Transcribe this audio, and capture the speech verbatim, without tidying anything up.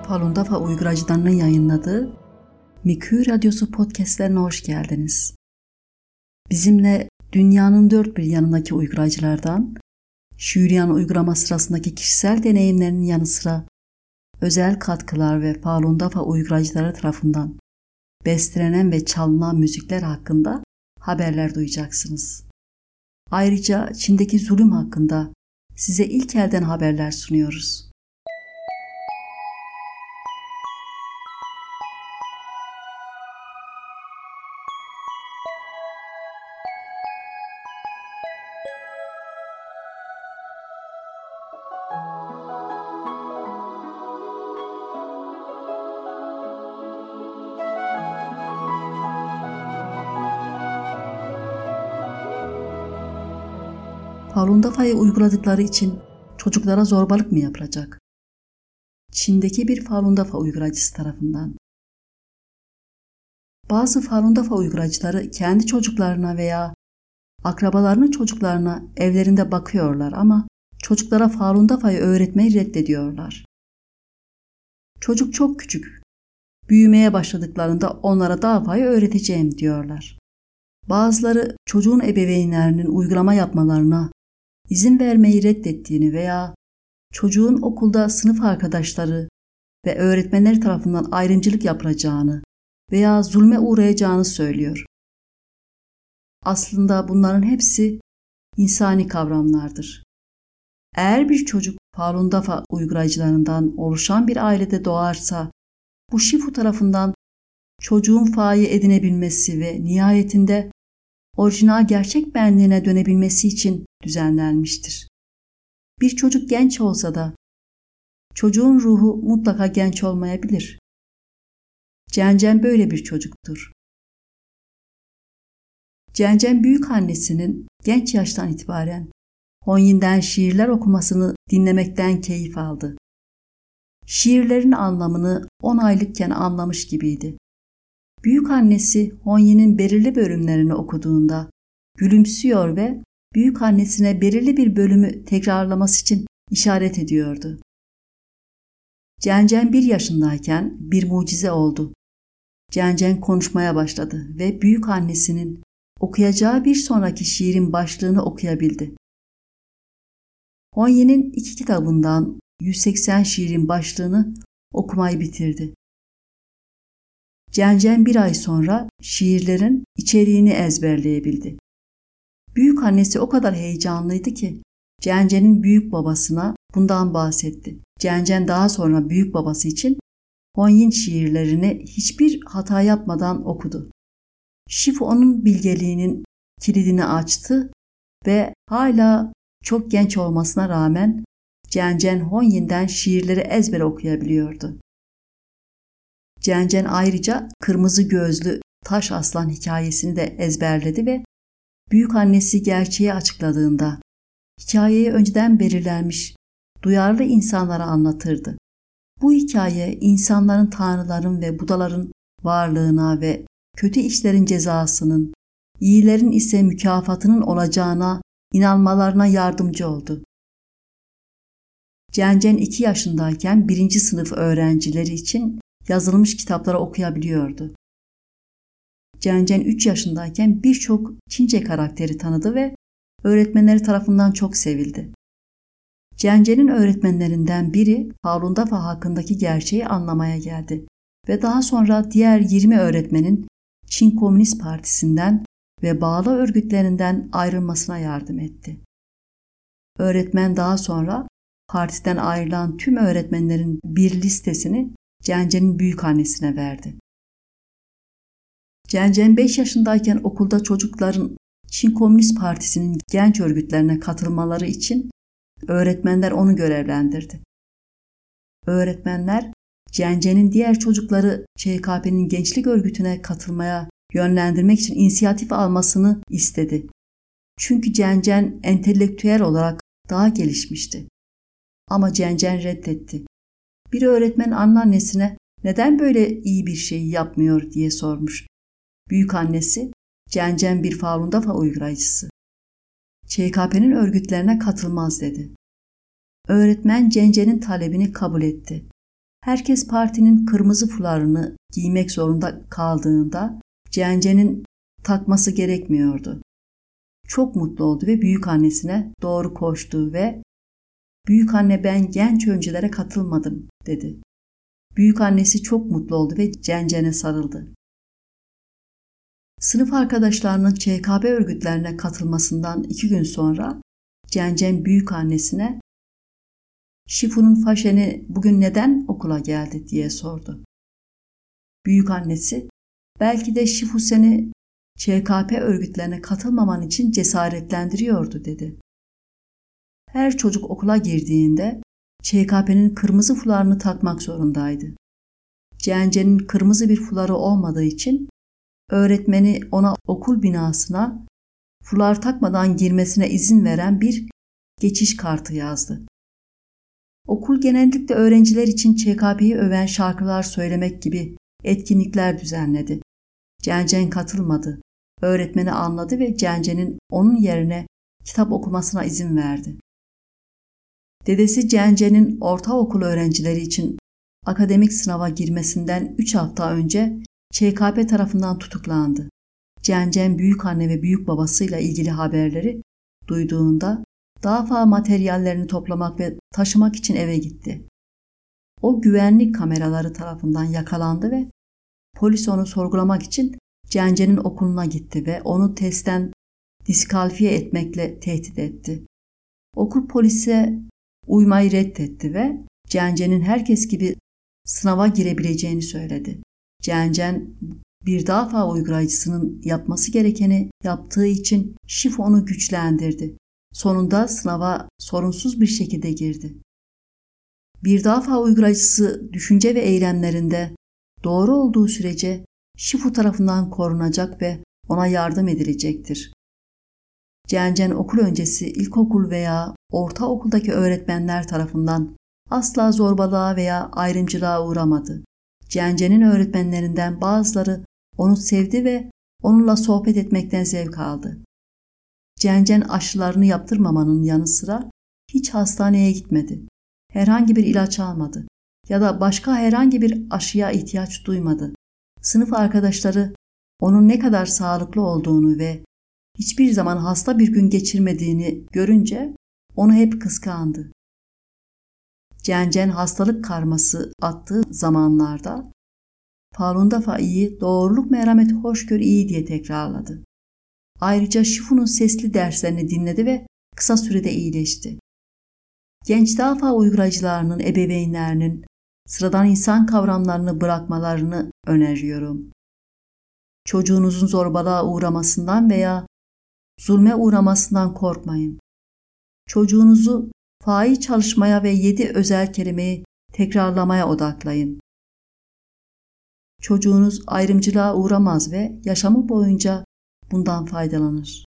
Falun Dafa Uyguracılarının yayınladığı Mikü Radyosu podcastlerine hoş geldiniz. Bizimle dünyanın dört bir yanındaki Uyguracılardan, Şurian uygulama sırasındaki kişisel deneyimlerinin yanı sıra özel katkılar ve Falun Dafa Uyguracıları tarafından bestelenen ve çalınan müzikler hakkında haberler duyacaksınız. Ayrıca Çin'deki zulüm hakkında size ilk elden haberler sunuyoruz. Falun Dafa'yı uyguladıkları için çocuklara zorbalık mı yapılacak? Çin'deki bir Falun Dafa uygulacısı tarafından. Bazı Falun Dafa uygulacıları kendi çocuklarına veya akrabalarının çocuklarına evlerinde bakıyorlar ama çocuklara Falun Dafa'yı öğretmeyi reddediyorlar. Çocuk çok küçük. Büyümeye başladıklarında onlara Dafa'yı öğreteceğim diyorlar. Bazıları çocuğun ebeveynlerinin uygulama yapmalarına izin vermeyi reddettiğini veya çocuğun okulda sınıf arkadaşları ve öğretmenleri tarafından ayrımcılık yapılacağını veya zulme uğrayacağını söylüyor. Aslında bunların hepsi insani kavramlardır. Eğer bir çocuk Falun Dafa uygulayıcılarından oluşan bir ailede doğarsa, bu Shifu tarafından çocuğun fayi edinebilmesi ve nihayetinde orijinal gerçek benliğine dönebilmesi için düzenlenmiştir. Bir çocuk genç olsa da çocuğun ruhu mutlaka genç olmayabilir. Cencen böyle bir çocuktur. Cencen büyük annesinin genç yaştan itibaren Honyin'den şiirler okumasını dinlemekten keyif aldı. Şiirlerin anlamını on aylıkken anlamış gibiydi. Büyük annesi Honyin'in belirli bölümlerini okuduğunda gülümsüyor ve büyük annesine belirli bir bölümü tekrarlaması için işaret ediyordu. Cencen bir yaşındayken bir mucize oldu. Cencen konuşmaya başladı ve büyük annesinin okuyacağı bir sonraki şiirin başlığını okuyabildi. Honyin'in iki kitabından yüz seksen şiirin başlığını okumayı bitirdi. Cencen bir ay sonra şiirlerin içeriğini ezberleyebildi. Büyük annesi o kadar heyecanlıydı ki Cencen'in büyük babasına bundan bahsetti. Cencen daha sonra büyük babası için Honyin şiirlerini hiçbir hata yapmadan okudu. Shifu onun bilgeliğinin kilidini açtı ve hala çok genç olmasına rağmen Cencen Honyin'den şiirleri ezbere okuyabiliyordu. Cencen ayrıca Kırmızı Gözlü Taş Aslan hikayesini de ezberledi ve büyük annesi gerçeği açıkladığında hikayeyi önceden belirlenmiş duyarlı insanlara anlatırdı. Bu hikaye insanların, tanrıların ve budaların varlığına ve kötü işlerin cezasının, iyilerin ise mükafatının olacağına inanmalarına yardımcı oldu. Cencen iki yaşındayken birinci sınıf öğrencileri için yazılmış kitapları okuyabiliyordu. Cencen üç yaşındayken birçok Çince karakteri tanıdı ve öğretmenleri tarafından çok sevildi. Cencen'in öğretmenlerinden biri Falun Dafa hakkındaki gerçeği anlamaya geldi ve daha sonra diğer yirmi öğretmenin Çin Komünist Partisi'nden ve bağlı örgütlerinden ayrılmasına yardım etti. Öğretmen daha sonra partiden ayrılan tüm öğretmenlerin bir listesini Cencen'in büyükannesine verdi. Cencen beş yaşındayken okulda çocukların Çin Komünist Partisi'nin genç örgütlerine katılmaları için öğretmenler onu görevlendirdi. Öğretmenler Cencen'in diğer çocukları Ç K P'nin gençlik örgütüne katılmaya yönlendirmek için inisiyatif almasını istedi. Çünkü Cencen entelektüel olarak daha gelişmişti. Ama Cencen reddetti. Bir öğretmen anneannesine neden böyle iyi bir şeyi yapmıyor diye sormuş. Büyükannesi Cencen bir Falun Dafa uygulayıcısı. Ç K P'nin örgütlerine katılmaz dedi. Öğretmen Cencen'in talebini kabul etti. Herkes partinin kırmızı fularını giymek zorunda kaldığında Cehence'nin takması gerekmiyordu. Çok mutlu oldu ve büyükannesine doğru koştu ve "Büyükanne, ben genç öncülere katılmadım," dedi. Büyükannesi çok mutlu oldu ve Cehence'ne sarıldı. Sınıf arkadaşlarının Ç K P örgütlerine katılmasından iki gün sonra Cencen büyükannesine "Şifu'nun faşeni bugün neden okula geldi?" diye sordu. Büyükannesi, "Belki de Şifu seni Ç K P örgütlerine katılmaman için cesaretlendiriyordu," dedi. Her çocuk okula girdiğinde Ç K P'nin kırmızı fularını takmak zorundaydı. Cehence'nin kırmızı bir fuları olmadığı için öğretmeni ona okul binasına fular takmadan girmesine izin veren bir geçiş kartı yazdı. Okul genellikle öğrenciler için Ç K P'yi öven şarkılar söylemek gibi etkinlikler düzenledi. Cencen katılmadı. Öğretmeni anladı ve Cencen'in onun yerine kitap okumasına izin verdi. Dedesi Cencen'in ortaokul öğrencileri için akademik sınava girmesinden üç hafta önce Ç K P tarafından tutuklandı. Cencen büyükanne ve büyükbabasıyla ilgili haberleri duyduğunda daha fazla materyallerini toplamak ve taşımak için eve gitti. O güvenlik kameraları tarafından yakalandı ve polis onu sorgulamak için Cencen'in okuluna gitti ve onu testten diskalifiye etmekle tehdit etti. Okul polise uymayı reddetti ve Cencen'in herkes gibi sınava girebileceğini söyledi. Cencen bir daha fazla uygulayıcısının yapması gerekeni yaptığı için Şifu onu güçlendirdi. Sonunda sınava sorunsuz bir şekilde girdi. Bir daha fazla uygulayıcısı düşünce ve eylemlerinde doğru olduğu sürece Şifu tarafından korunacak ve ona yardım edilecektir. Cencen okul öncesi ilkokul veya ortaokuldaki öğretmenler tarafından asla zorbalığa veya ayrımcılığa uğramadı. Cencen'in öğretmenlerinden bazıları onu sevdi ve onunla sohbet etmekten zevk aldı. Cencen aşılarını yaptırmamanın yanı sıra hiç hastaneye gitmedi. Herhangi bir ilaç almadı ya da başka herhangi bir aşıya ihtiyaç duymadı. Sınıf arkadaşları onun ne kadar sağlıklı olduğunu ve hiçbir zaman hasta bir gün geçirmediğini görünce onu hep kıskandı. Cencen hastalık karması attığı zamanlarda "Falun-Dafa iyi, doğruluk, merhamet, hoşgörü iyi," diye tekrarladı. Ayrıca Şifu'nun sesli derslerini dinledi ve kısa sürede iyileşti. Genç daha fazla uygulayıcılarının, ebeveynlerinin sıradan insan kavramlarını bırakmalarını öneriyorum. Çocuğunuzun zorbalığa uğramasından veya zulme uğramasından korkmayın. Çocuğunuzu fail çalışmaya ve yedi özel kelimeyi tekrarlamaya odaklayın. Çocuğunuz ayrımcılığa uğramaz ve yaşamı boyunca bundan faydalanır.